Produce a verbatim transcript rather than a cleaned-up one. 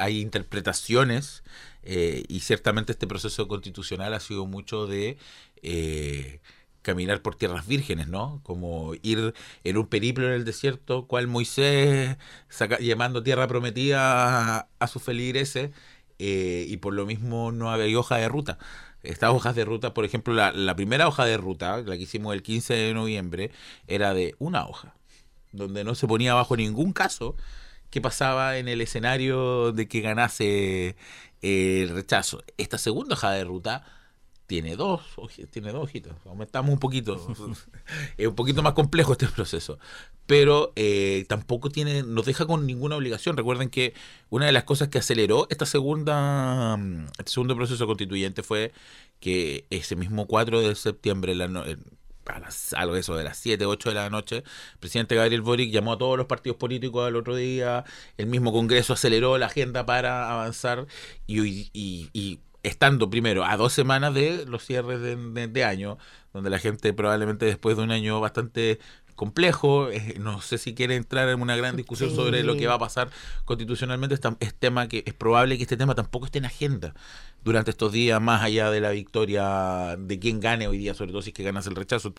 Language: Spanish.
hay interpretaciones eh, y ciertamente este proceso constitucional ha sido mucho de eh, caminar por tierras vírgenes, ¿no? Como ir en un periplo en el desierto, cual Moisés saca, llamando tierra prometida a, a sus feligreses, eh, y por lo mismo no había hoja de ruta. Estas hojas de ruta, por ejemplo, la, la primera hoja de ruta, la que hicimos el quince de noviembre, era de una hoja, donde no se ponía bajo ningún caso qué pasaba en el escenario de que ganase eh, el rechazo. Esta segunda hoja de ruta tiene dos, tiene dos hojitas, aumentamos un poquito, es un poquito más complejo este proceso, pero eh, tampoco tiene, nos deja con ninguna obligación. Recuerden que una de las cosas que aceleró esta segunda, este segundo proceso constituyente fue que ese mismo cuatro de septiembre, la no, a las, algo eso de las siete, ocho de la noche, el presidente Gabriel Boric llamó a todos los partidos políticos al otro día, el mismo Congreso aceleró la agenda para avanzar y, y, y estando primero a dos semanas de los cierres de, de, de año, donde la gente probablemente después de un año bastante complejo, eh, no sé si quiere entrar en una gran discusión sí. sobre lo que va a pasar constitucionalmente, es, es tema que es probable que este tema tampoco esté en agenda durante estos días, más allá de la victoria de quien gane hoy día, sobre todo si es que ganas el rechazo.